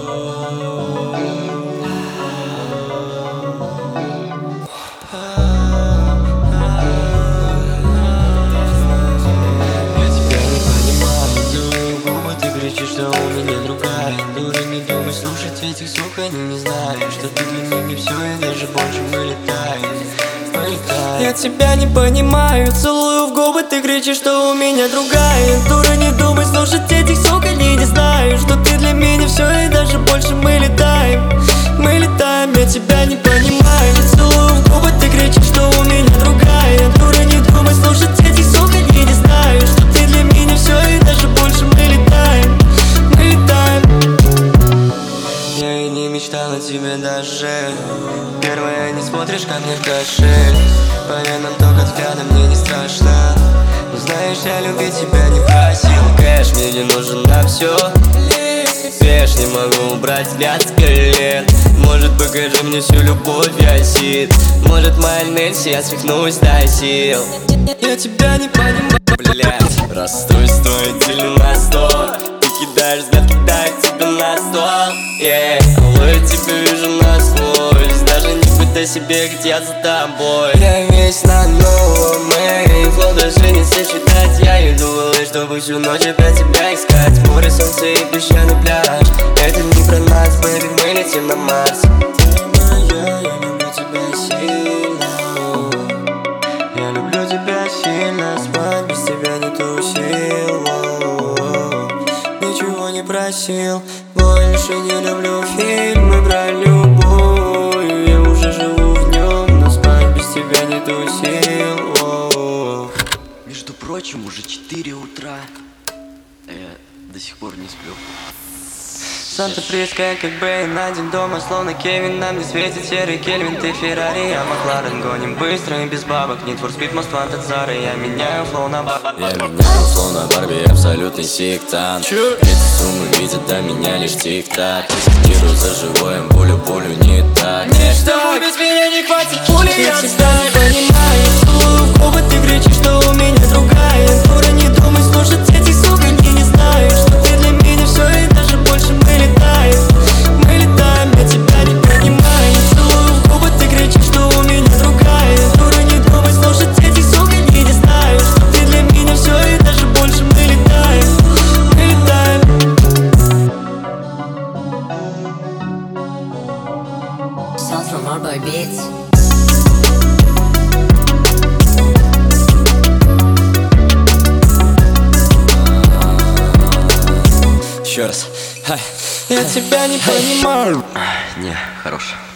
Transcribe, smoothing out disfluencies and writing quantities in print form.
Что у меня другая дура, не думай слушать этих слух, они не знают, что ты для них не все, и даже больше мы летаем. Я тебя не понимаю, целую в губы, ты кричишь, что у меня другая дура, не думай слушать этих слух, они не знают, что ты для меня все, и даже больше мы летаем. Мы летаем, я тебя не понимаю, целую в губы, ты кричишь, что у меня другая дура, не думай слушать этих слух, они не знают, что ты для меня все, и даже больше мы летаем. Я и не мечтал о тебе даже. Первое, не смотришь ко мне в кошель. По венам только взглядом мне не страшно. Но знаешь, я любить тебя не просил. Кэш мне не нужен на все. Пеш, не могу убрать взгляд с колен. Может, покажи мне всю любовь, я сид. Может, моя Нэнси, я свихнусь до сил. Я тебя не понимаю, блять. Расстройство делю на 100. Кидаешь взгляд, кидает тебя на стол. Алло, я тебя вижу насквозь. Даже не пытай себе, где я за тобой. Я весь на новом, флоу даже не сосчитать. Я иду в LA, чтобы всю ночь опять тебя искать. Море, солнце и песчаный пляж. Это не про нас, бэйби, мы летим на Марс. Ты моя, я люблю тебя сильно. Я люблю тебя сильно, спать без тебя не тусил. Ничего не просил, больше не люблю фильмы про любовь. Я уже живу в нем, но спать без тебя не тусил. Между прочим, уже 4 утра, а я до сих пор не сплю. Солнце прескает, как Бэйн, один дома, словно Кевин. Нам не светит серый Кельвин, ты Феррари, я Макларен. Гоним быстро и без бабок, Need for Speed, Most Wanted, Зары. Я меняю флоу на Барби. Я меняю флоу на Барби, абсолютный сектант. Эти суммы видят до меня лишь тик-так. Рискирую за живое, пулю не так. что без меня не хватит пули. Я тебя не понимаю, целую в губы, ты кричишь, что у меня другая дура, не думай слушать этих сук, они не знают, что ты для меня все, и даже больше мы летаем. Мы летаем, я тебя не понимаю, целую в губы, ты кричишь, что у меня другая дура, не думай слушать этих сук, они не знают, что ты для меня все, и даже больше мы летаем. Мы летаем. Sounds from Hardboy Beats. Еще раз. Я тебя не понимаю. Не, хорош.